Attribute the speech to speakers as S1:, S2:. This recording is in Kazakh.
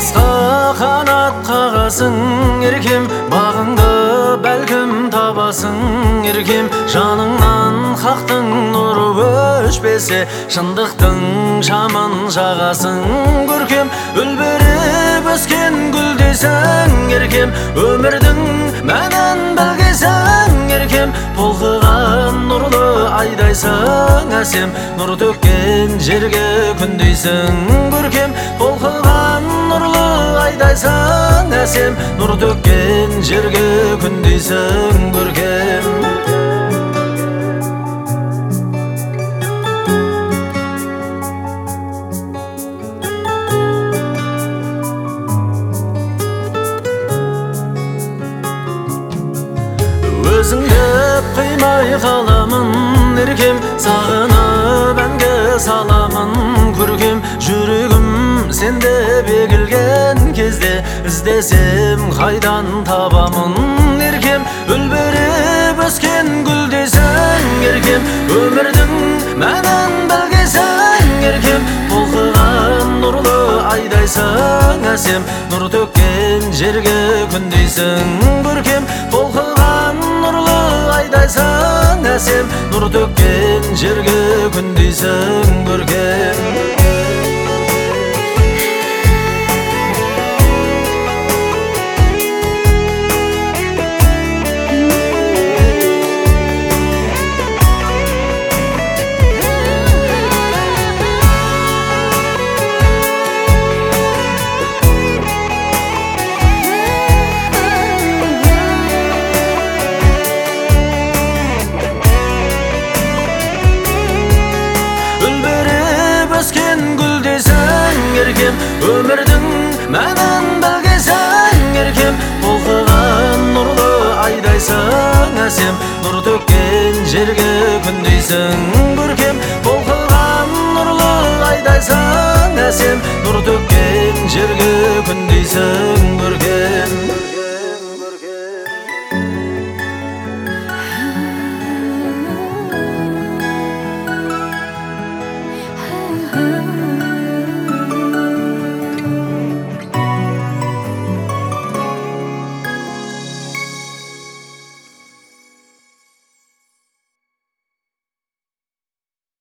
S1: алысқа қанат қағасың еркем, бағыңды бәлкім табасың еркем. Жаныңнан хақтың нұры өшпесе, шындықтың шамын жағасың көркем. Үлбіріп өскен гүлдесің еркем, өмірдің мәнін білгесің еркем. Толқыған нұрлы айдайсың әсем, нұр төккен жерге күндейсің көркем. Толқыған нұрлы айдайсың әсем, нұр төккен жерге күндейсің көркем. Өзіңді қимай қаламын еркем, сағынып әнге саламын көркем. Жүрегім сенде бекілген кезде, іздесем қайдан табамын еркем. Үлбіріп өскен гүлдесің еркем, өмірдің мәнін білгесің еркем. Толқыған нұрлы айдайсың әсем, нұр төккен жерге күндейсің көркем. Толқыған нұрлы айдайсың әсем, нұр төккен жерге күндейсің көркем. Өмірдің мәнін білгесің еркем, толқыған нұрлы айдайсың әсем, нұр төккен жерге күндейсің көркем. Толқыған нұрлы айдайсың әсем, нұр төккен жерге күндейсің